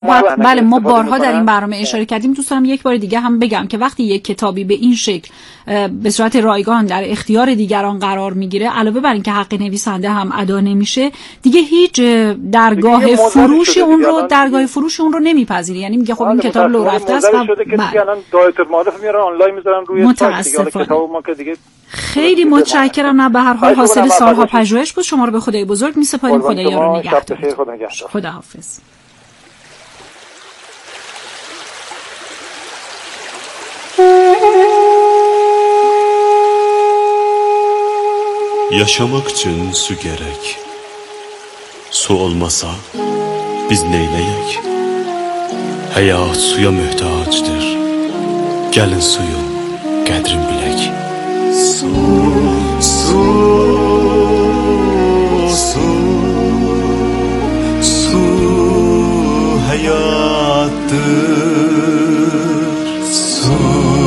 بله ما بارها در این برنامه اشاره کردیم. دوست دارم یک بار دیگه هم بگم که وقتی یک کتابی به این شکل به صورت رایگان در اختیار دیگران قرار میگیره، علاوه بر این که حق نویسنده هم ادا نمیشه، دیگه هیچ درگاه فروش اون رو نمیپذیری. یعنی میگه خب این کتاب لو رفته است و الان دایره معرف میارن آنلاین میذارن روی سایت کتاب ما که دیگه. خیلی متشکرم. نه به هر حال حاصل سالها پژوهش بود. شما رو به خدای بزرگ میسپاریم. خدا یار و نگهدار. خداحافظ. Yaşamak üçün su gərək. Su olmasa biz neyləyək? Həyat suya möhtacdır. Gəlin suyun qədrin bilək. Su, su, su, su həyatdır. Su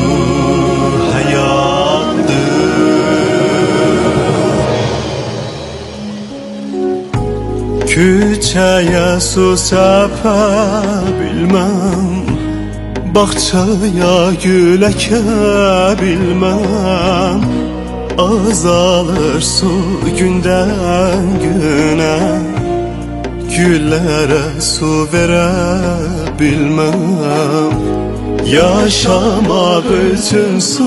Küçəyə su səpə bilməm, bağçaya gül əkə bilməm. Azalır su gündən günə, güllərə su verə bilməm. Yaşamaq üçün su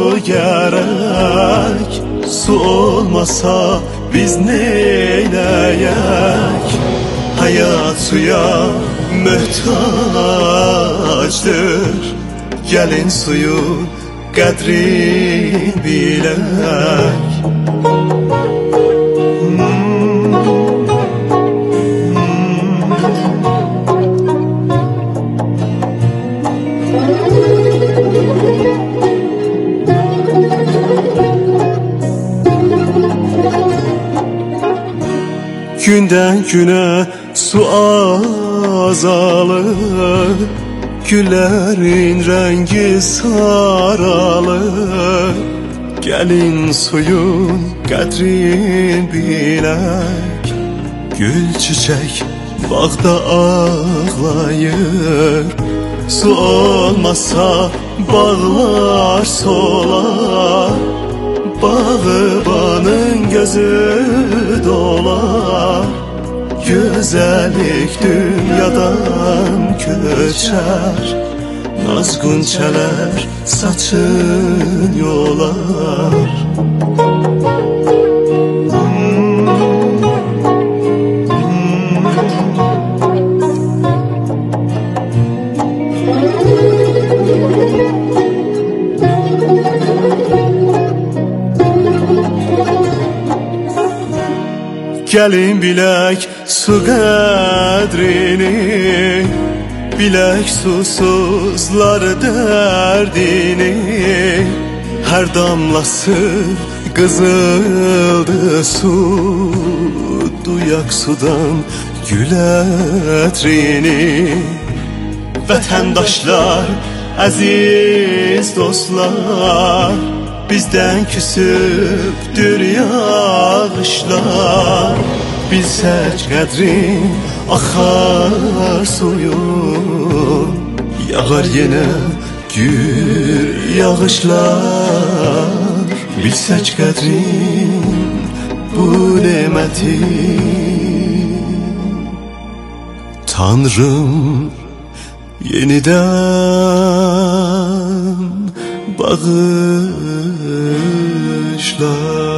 gərək, su olmasa biz neyləyək? Hayat suya möhtacdır. Gəlin suyun qədrin bilək. Gündən günə su azalır, güllərin rəngi saralır. Gəlin suyun qədrin bilək. Gül çiçək bağda ağlayır. Su olmasa bağlar solar. Bağbanın gözü dolar. Güzellik dünyadan köçər. Nazgun çələr saçın yolar. Gəlin bilək su qədrini, bilək susuzlar dərdini. Hər damlası qızıldı su, duyaq sudan gül ətrini. Vətəndaşlar, əziz dostlar, bizdən küsübdür yağışlar. Bilsək qədrin axar suyun, yağar yenə gür yağışlar. Bilsək qədrin bu neməti, Tanrım yenidən bağışlar.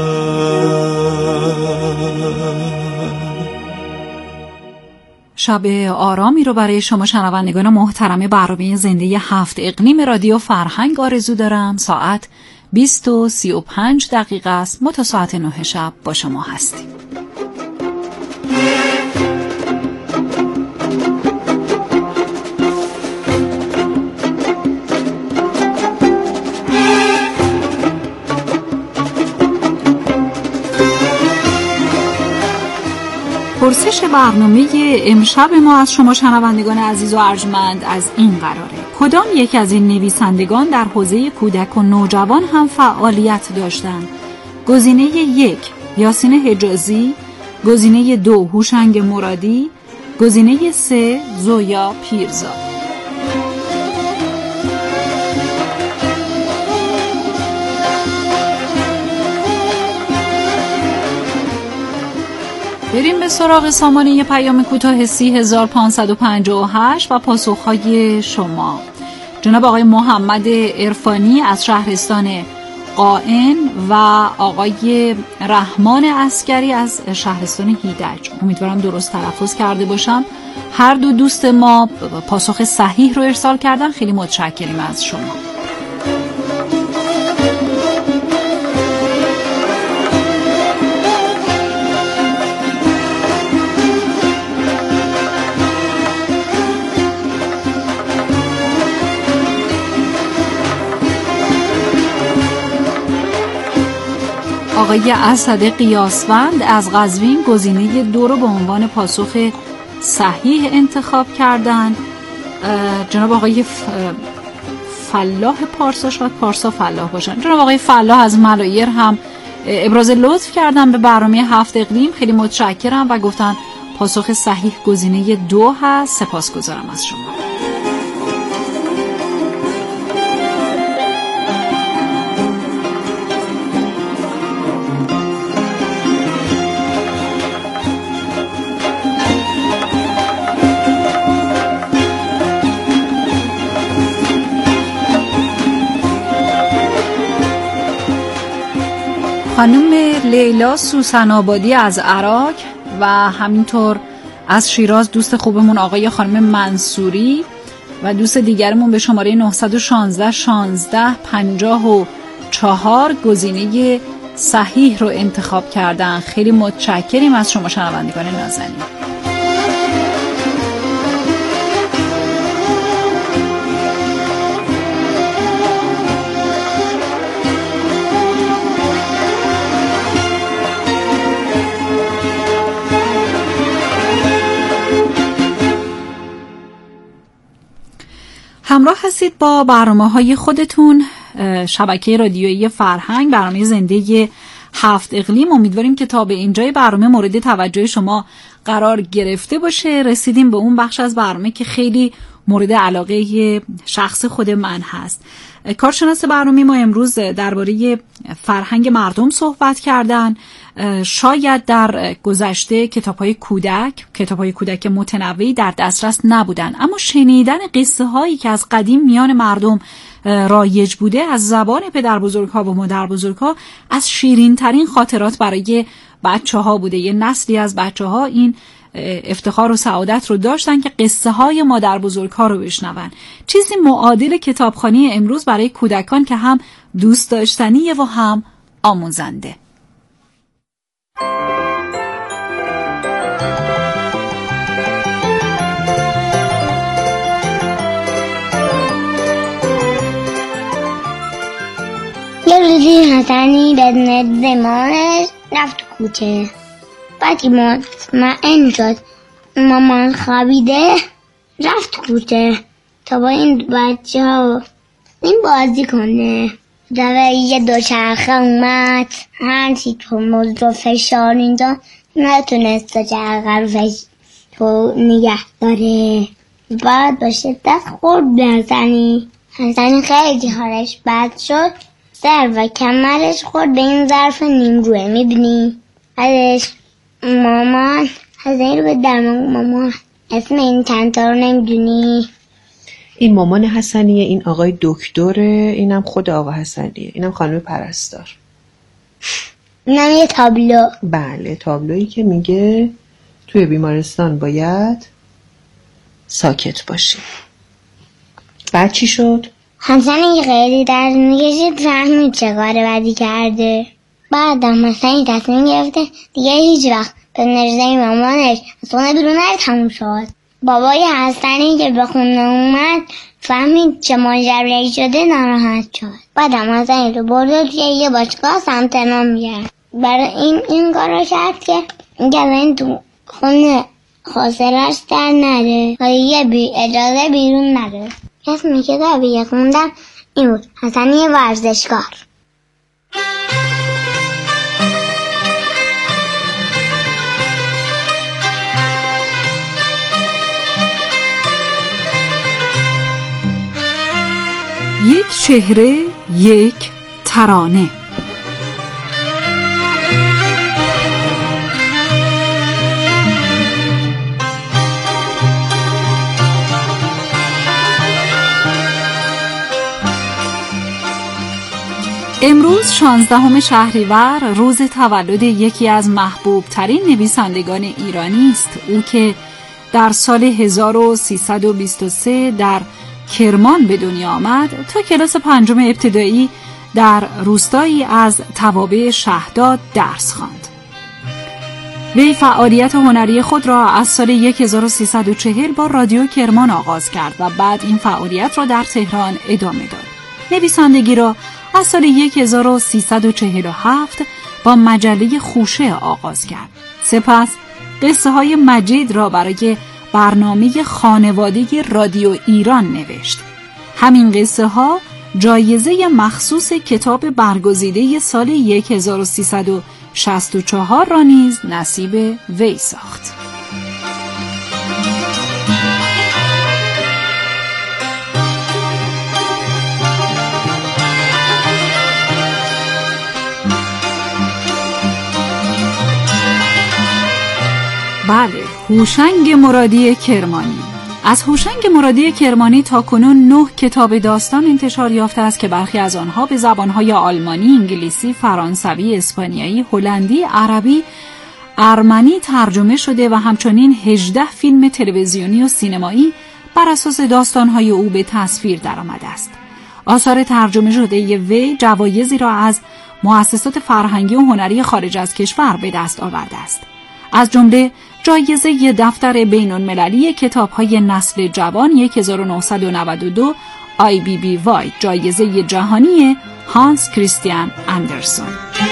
شب آرامی رو برای شما شنوندگان محترم برنامه زنده 7 اقلیم رادیو فرهنگ آرزو دارم. ساعت 20:35 است. ما تا ساعت 9 شب با شما هستیم. پرسش برنامه امشب ما از شما شنوندگان عزیز و ارجمند از این قراره: کدام یک از این نویسندگان در حوزه کودک و نوجوان هم فعالیت داشتند؟ گزینه 1 یاسین حجازی، گزینه 2 هوشنگ مرادی، گزینه 3 زویا پیرزاد. بریم به سراغ سامانه پیام کوتاه 30558 و پاسخهای شما. جناب آقای محمد عرفانی از شهرستان قائن و آقای رحمان عسکری از شهرستان هیدج، امیدوارم درست تلفظ کرده باشم. هر دو دوست ما پاسخ صحیح رو ارسال کردن، خیلی متشکریم از شما. آقای اسد قیاسوند از قزوین گزینه 2 رو به عنوان پاسخ صحیح انتخاب کردن. جناب آقای فلاح پارسا، شاید پارسا فلاح باشن، جناب آقای فلاح از ملایر هم ابراز لطف کردن به برنامه 7 اقلیم، خیلی متشکرم و گفتن پاسخ صحیح گزینه 2 هست. سپاسگزارم از شما. خانم لیلا سوسن آبادی از عراق و همینطور از شیراز دوست خوبمون آقای خانم منصوری و دوست دیگرمون به شماره 916 16 54 گزینه صحیح رو انتخاب کردن. خیلی متشکریم از شما شنوندگان نازنین. همراه هستید با برنامه‌های خودتون، شبکه رادیویی فرهنگ، برنامه زنده 7 اقلیم. امیدواریم که تا به اینجای برنامه مورد توجه شما قرار گرفته باشه. رسیدیم به اون بخش از برنامه که خیلی مورد علاقه شخص خود من هست. کارشناس برنامه ما امروز درباره فرهنگ مردم صحبت کردن. شاید در گذشته کتاب‌های کودک متنوعی در دسترس نبودن، اما شنیدن قصه هایی که از قدیم میان مردم رایج بوده از زبان پدربزرگ‌ها و مادربزرگ‌ها از شیرین ترین خاطرات برای بچه‌ها بوده. یه نسلی از بچه‌ها این افتخار و سعادت رو داشتن که قصه های مادر بزرگ‌ها رو بشنون. چیزی معادل کتابخوانی امروز برای کودکان که هم دوست داشتنیه و هم آموزنده. یه روزی حسنی بدون زمانش رفت کوچه. بعدی مطمئن شد مامان خوابیده، رفت کوچه تا با این بچه ها این بازی کنه. دوه یه دوچرخه اومد، هرچی تو موضوع فشار اینجا نتونست دوچرخه رو نگه داره. بعد با شدت خورد به حسنی خیلی حالش بد شد، سر و کمرش خورد به این ظرف نیمروه. میبینی؟ ازش مامان حسنی رو به درمان. مامان اسم این چندتا رو نمیدونی؟ این مامان حسنیه، این آقای دکتره، اینم خود آقا حسنیه، اینم خانم پرستار. اینم یه تابلو. بله، تابلویی که میگه توی بیمارستان باید ساکت باشی. بعد چی شد؟ حسنی خیلی درد میکشید، فهمید چه کار بدی کرده. بعدم حسنی تصمیم گرفته دیگه هیچ وقت به نرزه مامانش از خونه بیرون نره. تموم شد. بابای حسنی که به خونه اومد فهمید چه ماجرایی شده، ناراحت شد. بعدم حسنی رو برد توی یه باشگاه ثبت نام کرد. برای این کارو کرد که این تو خونه خاصرش در نره و یه اجازه بیرون نره. اسمی که کتابی خوندم این بود، حسنی ورزشکار. یک چهره، یک ترانه. امروز 16 شهریور روز تولد یکی از محبوب ترین نویسندگان ایرانی است. او که در سال 1323 در کرمان به دنیا آمد، تا کلاس 5 ابتدایی در روستایی از توابع شهداد درس خواند. وی فعالیت هنری خود را از سال 1340 با رادیو کرمان آغاز کرد و بعد این فعالیت را در تهران ادامه داد. نویسندگی را از سال 1347 با مجله خوشه آغاز کرد. سپس قصه های مجید را برای برنامه خانوادگی رادیو ایران نوشت. همین قصه ها جایزه مخصوص کتاب برگزیده سال 1364 را نیز نصیب وی ساخت. بله، هوشنگ مرادی کرمانی. از هوشنگ مرادی کرمانی تا کنون 9 کتاب داستان انتشار یافته است که برخی از آنها به زبانهای آلمانی، انگلیسی، فرانسوی، اسپانیایی، هلندی، عربی، ارمنی ترجمه شده و همچنین 18 فیلم تلویزیونی و سینمایی بر اساس داستانهای او به تصویر درآمده است. آثار ترجمه شده وی جوایزی را از مؤسسات فرهنگی و هنری خارج از کشور به دست آورده است. از جمله جایزه دفتر بین‌المللی کتاب‌های نسل جوان 1992 IBB وایت، جایزه جهانی هانس کریستیان اندرسون.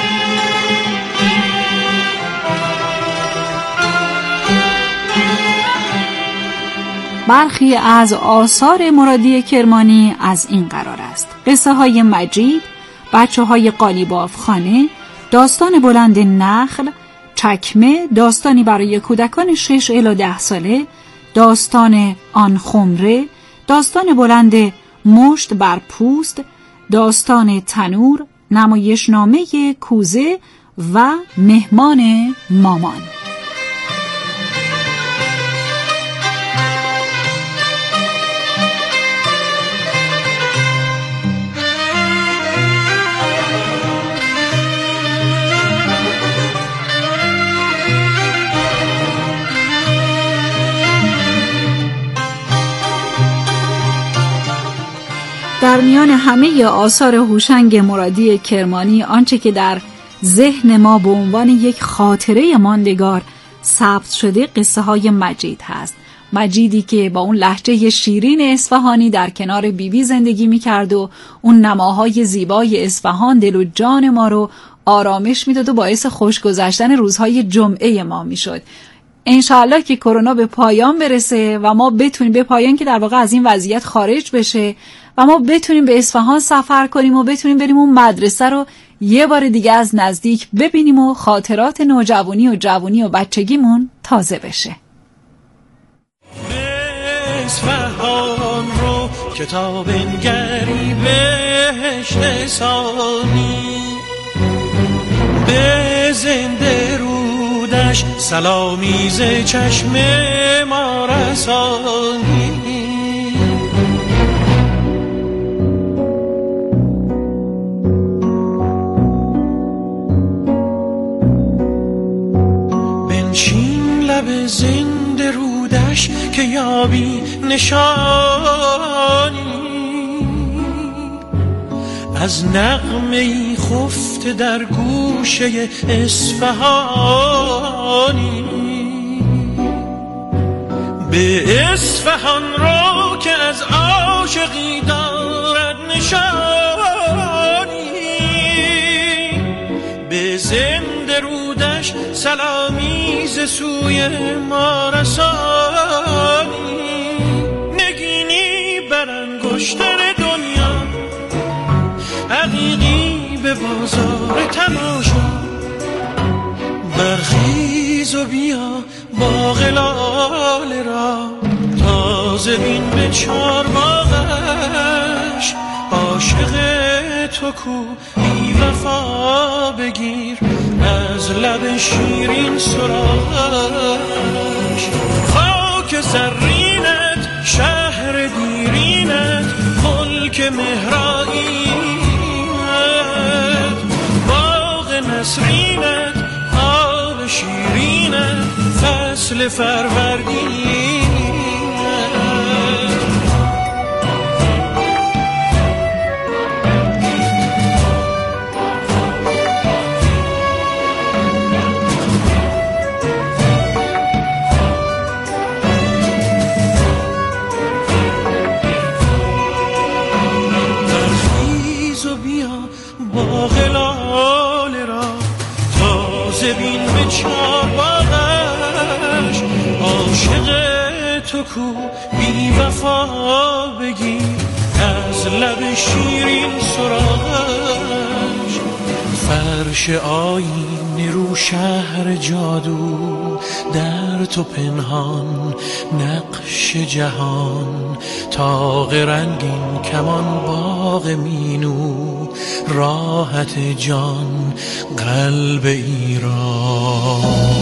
برخی از آثار مرادی کرمانی از این قرار است: قصه های مجید، بچه های قالیباف خانه، داستان بلند نخل، چکمه، داستانی برای کودکان 6 الی 10 ساله، داستان آن خمره، داستان بلند مشت بر پوست، داستان تنور، نمایشنامه کوزه و مهمان مامان. در میان همه آثار هوشنگ مرادی کرمانی، آنچه که در ذهن ما به عنوان یک خاطره ماندگار ثبت شده قصه های مجید هست. مجیدی که با اون لهجه شیرین اصفهانی در کنار بیبی زندگی میکرد و اون نماهای زیبای اصفهان دل و جان ما رو آرامش میداد و باعث خوش گذشتن روزهای جمعه ما میشد. انشاءالله که کرونا به پایان برسه و ما بتونیم، به پایان که در واقع از این وضعیت خارج بشه و ما بتونیم به اصفهان سفر کنیم و بتونیم بریم اون مدرسه رو یه بار دیگه از نزدیک ببینیم و خاطرات نوجوانی و جوانی و بچگیمون تازه بشه. اصفهان رو کتاب نگری بهش رسانی، به زنده رودش سلامیز چشم ما رسانی. بنشین لب زنده رودش که یابی نشانی از نغمه‌ای خفته در گوشه اصفهانی. به اصفهان رو که از عاشقی دارد نشانی، به زنده رودش سلامیز سوی ما رسانی. نگینی بر انگشتر دنیا، عقیقی به بازار تماشا، برخیز و بیا باغ لاله را تازه بین به چارباغش. عاشق تو کو بی وفا بگیر از لب شیرین سراغش. خاک زرینت شهر دیرینت ملک مهرائینت باغ نسرینت آب شیرینت فصل فروردینت. بین به چار باغش عاشق تو کو بی وفا بگیر از لب شیرین سراغش. فرش آیین رو شهر جادو در تو پنهان نقش جهان تاق رنگین کمان باغ مینو راحت جان قلب ایران.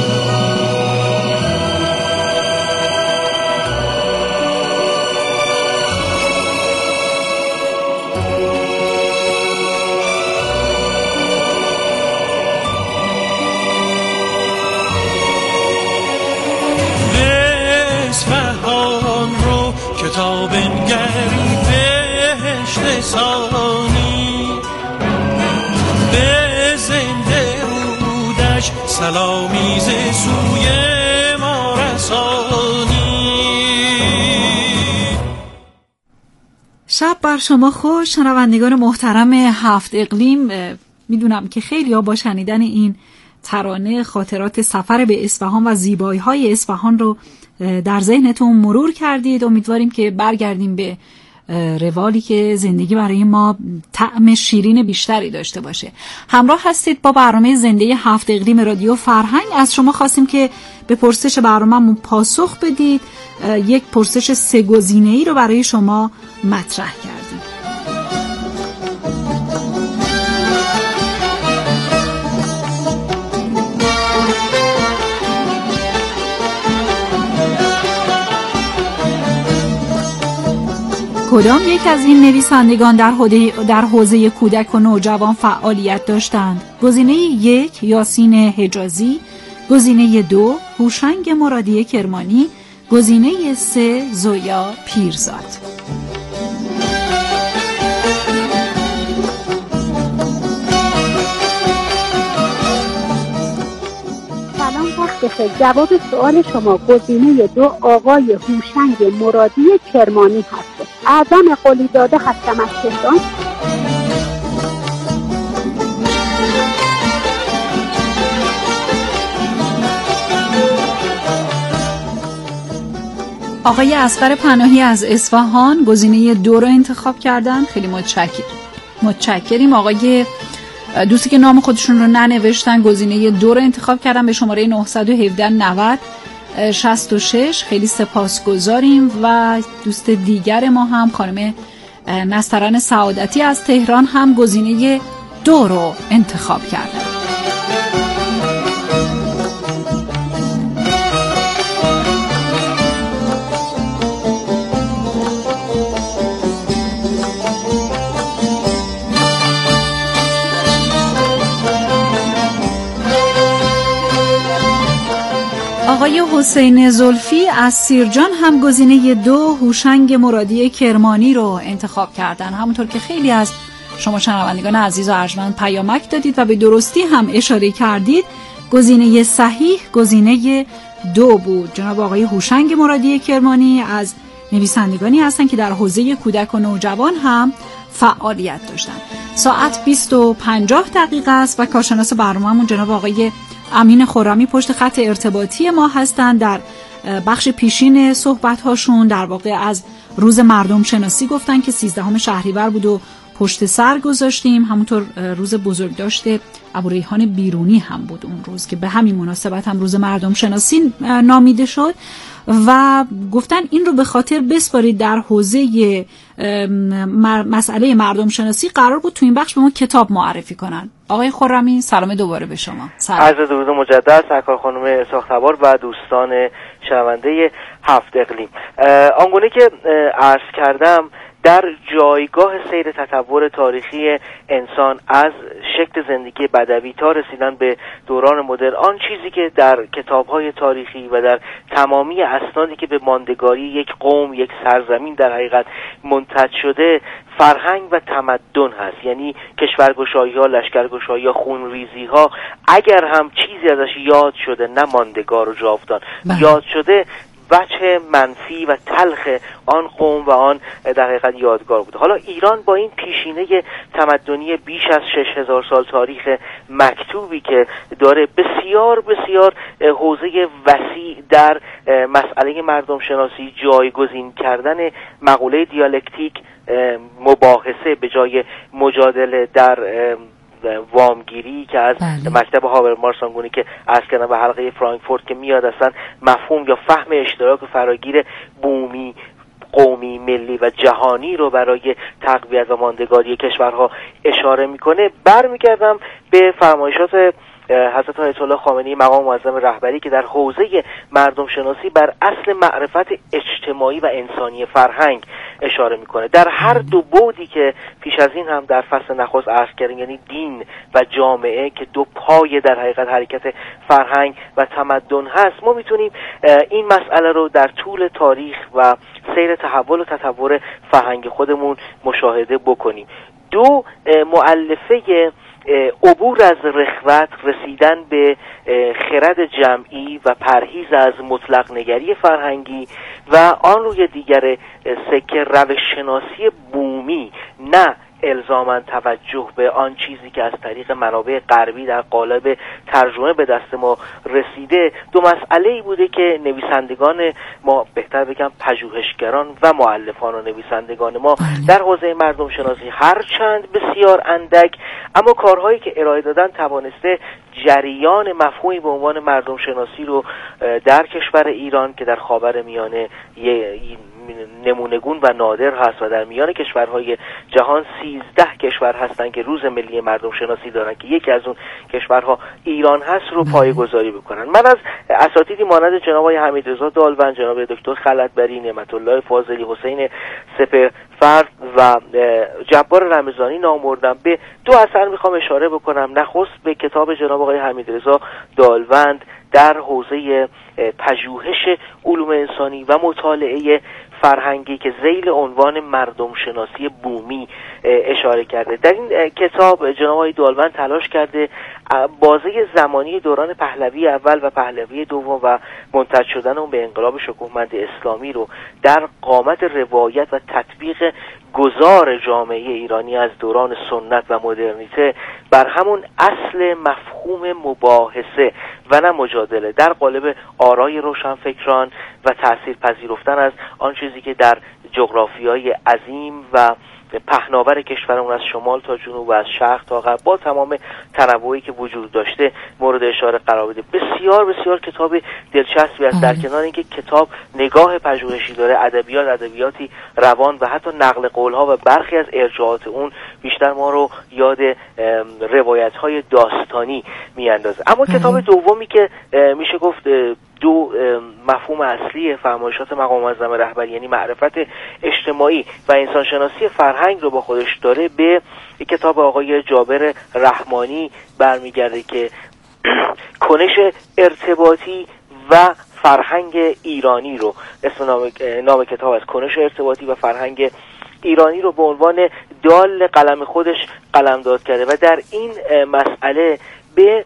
کتاب انگری بهشت ثانی به زنده رودش سلامی ز سوی ما رسانی. شب بر شما خوش شنوندگان محترم هفت اقلیم. میدونم که خیلی ها با شنیدن این ترانه خاطرات سفر به اصفهان و زیبایی‌های اصفهان رو در ذهنتون مرور کردید. امیدواریم که برگردیم به روالی که زندگی برای ما طعم شیرین بیشتری داشته باشه. همراه هستید با برنامه زنده هفت اقلیم رادیو فرهنگ. از شما خواستیم که به پرسش برنامه‌مون پاسخ بدید. یک پرسش 3 گزینه‌ای رو برای شما مطرح کردیم. کدام یک از این نویسندگان در حوزه کودک و نوجوان فعالیت داشتند؟ گزینه 1 یاسین حجازی، گزینه 2 هوشنگ مرادی کرمانی، گزینه 3 زویا پیرزاد. سلام وقت بخیر. جواب سوال شما گزینه 2 آقای هوشنگ مرادی کرمانی هست. اعظم قلی داده هستم از تهران. آقای اصغر پناهی از اصفهان گزینه 2 رو انتخاب کردن. خیلی متشکریم. آقای دوستی که نام خودشون رو ننوشتن گزینه 2 رو انتخاب کردن به شماره 917 90 66. خیلی سپاسگزاریم. و دوست دیگر ما هم خانم نسترن سعادتی از تهران هم گزینه 2 رو انتخاب کردن. آقای حسین زلفی از سیرجان هم گزینه 2 هوشنگ مرادی کرمانی رو انتخاب کردن. همونطور که خیلی از شما شنوندگان عزیز و ارجمند پیامک دادید و به درستی هم اشاره کردید، گزینه صحیح گزینه 2 بود. جناب آقای هوشنگ مرادی کرمانی از نویسندگانی هستند که در حوزه کودک و نوجوان هم فعالیت داشتن. ساعت 20:50 است و کارشناس برنامه‌مون جناب آقای امین خرمی پشت خط ارتباطی ما هستند. در بخش پیشین صحبت هاشون در واقع از روز مردم شناسی گفتن که 13 شهریور بود و پشت سر گذاشتیم. همونطور روز بزرگداشت ابوریحان بیرونی هم بود اون روز که به همین مناسبت هم روز مردم شناسی نامیده شد و گفتن این رو به خاطر بسپارید در حوزه مسئله مردم شناسی قرار بود تو این بخش به ما کتاب معرفی کنن. آقای خرمی سلام دوباره به شما. عرض درود مجدد سرکار خانم ساختوار و دوستان شنونده هفت اقلیم. آنگونه که عرض کردم در جایگاه سیر تطور تاریخی انسان از شکل زندگی بدوی تا رسیدن به دوران مدرن، آن چیزی که در کتاب‌های تاریخی و در تمامی اسنادی که به ماندگاری یک قوم، یک سرزمین در حقیقت منتج شده، فرهنگ و تمدن هست. یعنی کشورگشایی‌ها، لشکرگشایی‌ها، خونریزی‌ها اگر هم چیزی ازش یاد شده نه ماندگار و جاودان یاد شده، وجه منفی و تلخ آن قوم و آن در حقیقت یادگار بوده. حالا ایران با این پیشینه تمدنی بیش از 6000 سال تاریخ مکتوبی که داره، بسیار بسیار حوزه وسیع در مسئله مردم شناسی، جایگزین کردن مقوله دیالکتیک، مباحثه به جای مجادله در وامگیری که از مکتب هاورمارس آنگونه که عرض کردم به حلقه فرانکفورت که میاد اصلا مفهوم یا فهم اشتراک فراگیر بومی، قومی، ملی و جهانی رو برای تقویت و ماندگاری کشورها اشاره میکنه. برمیگردم به فرمایشات حضرت آیت الله خامنه‌ای مقام معظم رهبری که در حوزه مردم شناسی بر اصل معرفت اجتماعی و انسانی فرهنگ اشاره میکنه. در هر دو بعدی که پیش از این هم در فصل نخست عرض کردیم، یعنی دین و جامعه که دو پای در حقیقت حرکت فرهنگ و تمدن هست، ما میتونیم این مسئله رو در طول تاریخ و سیر تحول و تطور فرهنگ خودمون مشاهده بکنیم. دو مؤلفه عبور از رخوت، رسیدن به خرد جمعی و پرهیز از مطلق نگری فرهنگی و آن روی دیگر سکه روش شناسی بومی، نه الزاماً توجه به آن چیزی که از طریق منابع غربی در قالب ترجمه به دست ما رسیده. دو مسئله‌ای بوده که نویسندگان ما، بهتر بگم پژوهشگران و مؤلفان و نویسندگان ما در حوزه مردم شناسی هرچند بسیار اندک، اما کارهایی که ارائه دادن توانسته جریان مفهومی به عنوان مردم شناسی رو در کشور ایران که در خاورمیانه نمونگون و نادر هست و در میان کشورهای جهان 13 کشور هستند که روز ملی مردم شناسی دارن که یکی از اون کشورها ایران هست رو پایه‌گذاری بکنن. من از اساتیدی مانند جناب آقای حمیدرضا دالوند، جناب دکتر خلعتبری، نعمت الله فاضلی، حسین سپهرفرد و جبار رمضانی نامبردم. به دو اثر میخوام اشاره بکنم. نخست به کتاب جناب آقای حمیدرضا دالوند در حوزه پژوهش علوم انسانی و مطالعه فرهنگی که ذیل عنوان مردم شناسی بومی اشاره کرده. در این کتاب جناب آقای دالوند تلاش کرده بازه زمانی دوران پهلوی اول و پهلوی دوم و منتج شدن اون به انقلاب شکوهمند اسلامی رو در قامت روایت و تطبیق گذار جامعه ایرانی از دوران سنت و مدرنیته بر همون اصل مفهوم مباحثه و نه مجادله در قالب آرای روشنفکران و تأثیر پذیرفتن از آن چیزی که در جغرافیای عظیم و پهناور کشورمون از شمال تا جنوب و از شرق تا غرب با تمام تنوعی که وجود داشته مورد اشاره قرار بده. بسیار بسیار کتاب دلچسبی است. در کنار اینکه کتاب نگاه پژوهشی داره، ادبیاتی روان و حتی نقل قولها و برخی از ارجاعات اون بیشتر ما رو یاد روایت‌های داستانی میاندازه. اما کتاب دومی که میشه گفت دو مفهوم اصلی فرمایشات مقام معظم رهبری یعنی معرفت اجتماعی و انسانشناسی فرهنگ رو با خودش داره، به کتاب آقای جابر رحمانی برمیگرده که کنش ارتباطی و فرهنگ ایرانی رو، اسم نام کتاب است، کنش ارتباطی و فرهنگ ایرانی رو به عنوان دال قلم خودش قلمداد کرده و در این مسئله به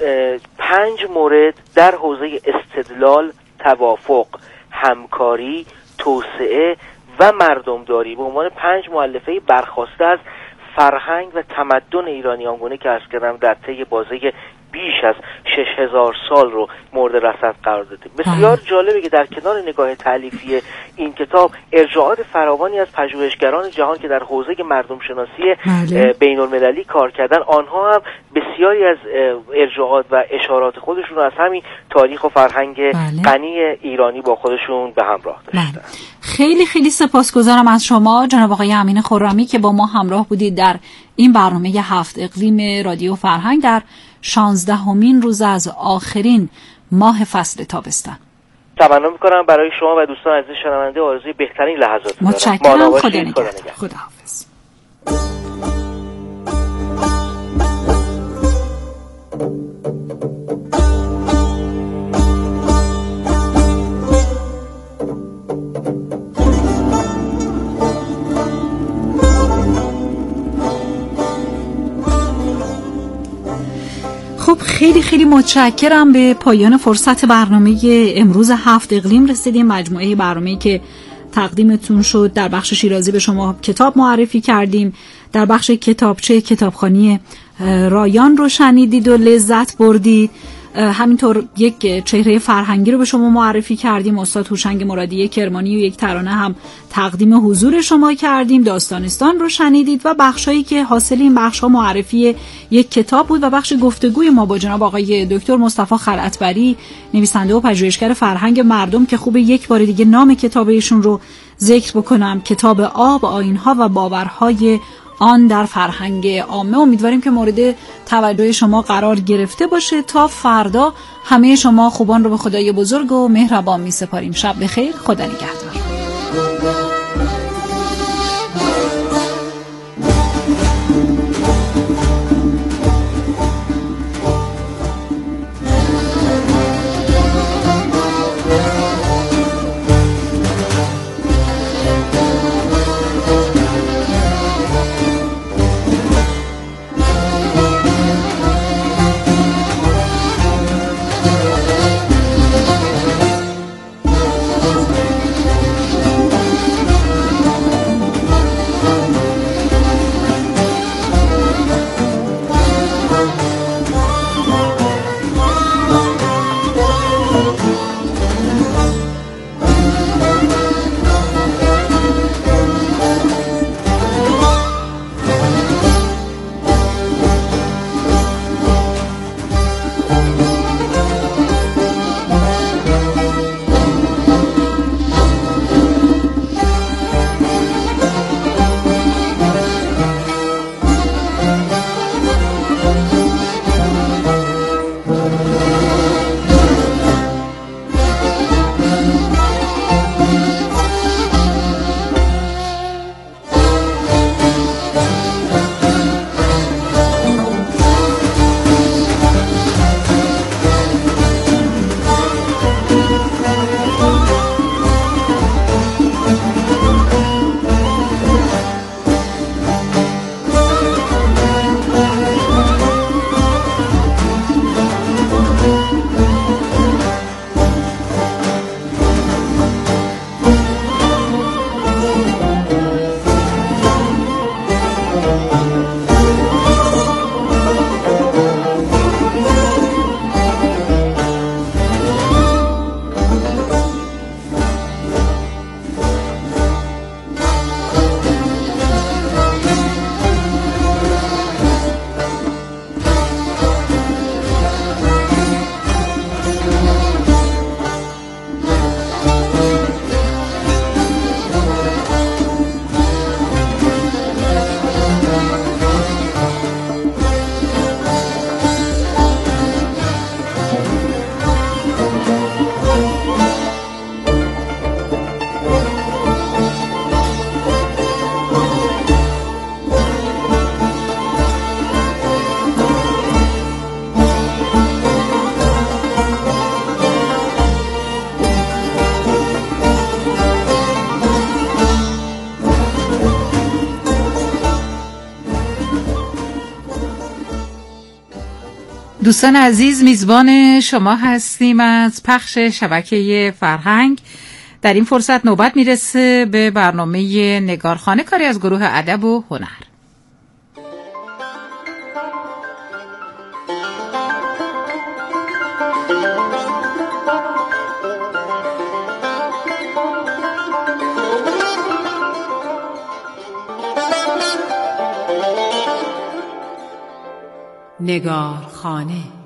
5 مورد در حوزه استدلال، توافق، همکاری، توسعه و مردمداری به عنوان 5 مؤلفه برخواسته از فرهنگ و تمدن ایرانی آنگونه که عرض کردم در طی بازه بیش از 6000 سال رو مورد رصد قرار داده. بسیار جالبه که در کنار نگاه تالیفی این کتاب ارجاعات فراوانی از پژوهشگران جهان که در حوزه مردم شناسی بین المللی کار کردن، آنها هم بسیاری از ارجاعات و اشارات خودشون رو از همین تاریخ و فرهنگ غنی ایرانی با خودشون به همراه داشتن. خیلی خیلی سپاسگزارم از شما جناب آقای امین خرمی که با ما همراه بودید در این برنامه 7 اقلیم رادیو فرهنگ در 16مین روز از آخرین ماه فصل تابستان. تمنا می‌کنم برای شما و دوستان عزیز شنونده آرزوی بهترین لحظات دارم. متشکرم. خدا نگهدار. خداحافظ. خب خیلی خیلی متشکرم. به پایان فرصت برنامه امروز 7 اقلیم رسیدیم. مجموعه برنامه‌ای که تقدیمتون شد در بخش شیرازی به شما کتاب معرفی کردیم، در بخش کتابچه کتابخوانی رایان رو شنیدید و لذت بردید. همینطور یک چهره فرهنگی رو به شما معرفی کردیم، استاد هوشنگ مرادی کرمانی و یک ترانه هم تقدیم حضور شما کردیم. داستانستان رو شنیدید و بخشایی که حاصل این بخش‌ها معرفی یک کتاب بود و بخش گفتگوی ما با جناب آقای دکتر مصطفی خلعتبری، نویسنده و پژوهشگر فرهنگ مردم، که خوب یک بار دیگه نام کتاب ایشون رو ذکر بکنم، کتاب آب، آیین‌ها و باورهای آن در فرهنگ عامه. امیدواریم که مورد توجه شما قرار گرفته باشه. تا فردا همه شما خوبان رو به خدای بزرگ و مهربان می سپاریم. شب بخیر. خدا نگهدار. دوستان عزیز، میزبان شما هستیم از پخش شبکه فرهنگ. در این فرصت نوبت میرسه به برنامه نگارخانه، کاری از گروه ادب و هنر. نگارخانه.